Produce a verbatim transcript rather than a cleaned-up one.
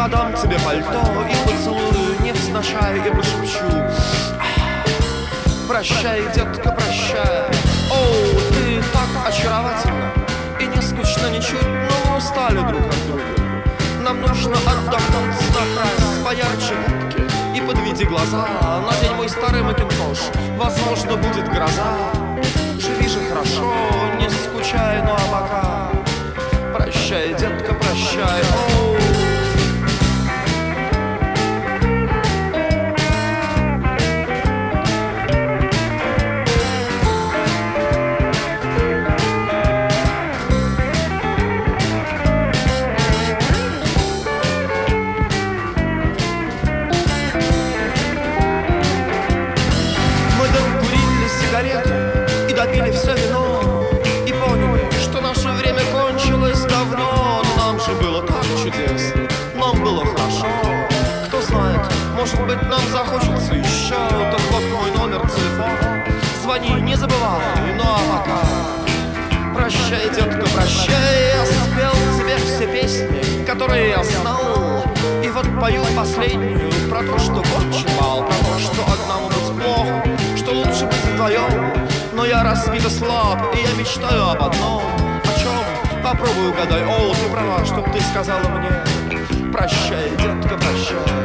подам тебе пальто и поцелую невзначай и пошепчу: прощай, детка, прощай. О, ты так очаровательна и не скучно ничуть, но мы устали друг от друга. Нам нужно отдохнуть на раз, поярче губки и подведи глаза. Надень мой старый макинтош, возможно, будет гроза. Живи же хорошо, не скучай, ну а пока прощай, детка, прощай. О, и допили все вино, и поняли, что наше время кончилось давно. Но нам же было так чудесно, нам было хорошо. Кто знает, может быть, нам захочется еще. Так вот мой номер телефона, звони, не забывай. Ну а пока прощай, детка, прощай. Я спел тебе все песни, которые я знал, и вот пою последнюю про то, что кончен бал, про то, что одному быть плохо, что лучше быть вдвоем. Но я разбит и слаб, и я мечтаю об одном. О чем? Попробуй угадай. О, ты права, чтоб ты сказала мне: прощай, детка, прощай.